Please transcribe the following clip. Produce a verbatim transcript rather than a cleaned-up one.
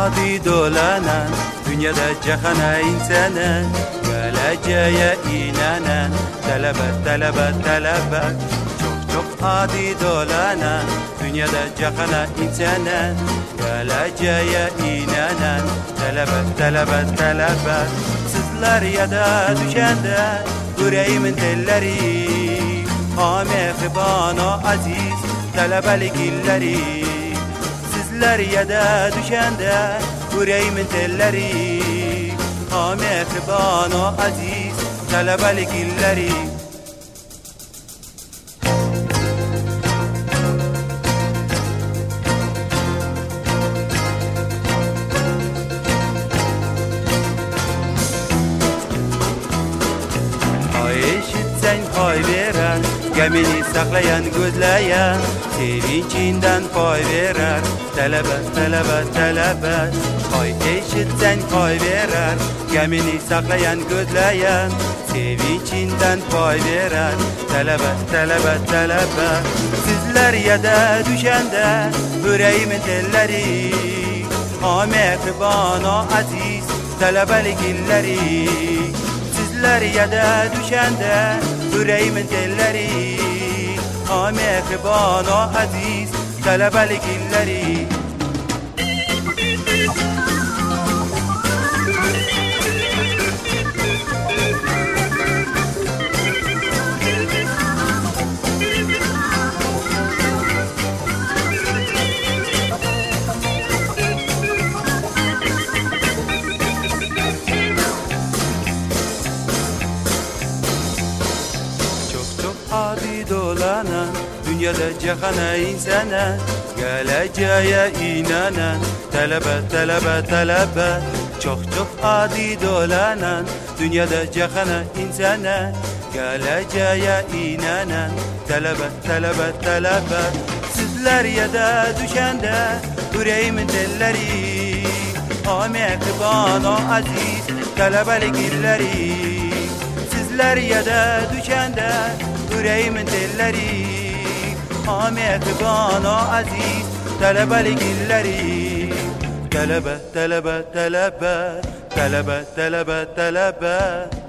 adi dolanan, dünyada cehana insana, geleceğe inanan, talebe talebe talebe. Çok çok adi dolanan, dünyada cehana insana, geleceğe inanan, talebe talebe talebe. Sizler ya da düşende, yüreğimin telleri, Ameh bana aziz talebelik illeri. Sizler ya da düşende yüreğimin telleri, Ameh bana aziz talebelik illeri. Eşitsen pay verer, gemini saklayan gözleyen, sevincinden pay verer, talebe talebe talebe. Pay eşitsen pay verer, gemini saklayan gözleyen, sevincinden pay verer, talebe talebe talebe. Sizler ya da düşende yüreğimin telleri, Ameh bana aziz talebelik illeri. Sizler ya da düşende yüreğimin telleri, Ameh bana aziz talebelik illeri. Adi dolanan, dünyada cehana insana, geleceğe inanan, talebe talebe talebe. Çok çok adi dolanan, dünyada cehana insana, geleceğe inanan, talebe talebe talebe. Sizler ya da düşende yüreğimin telleri, Ameh bana aziz talebelik illeri. Sizler ya da düşende yüreğimin telleri, Ameh bana aziz talebelik illeri. Talebe talebe talebe, talebe talebe talebe.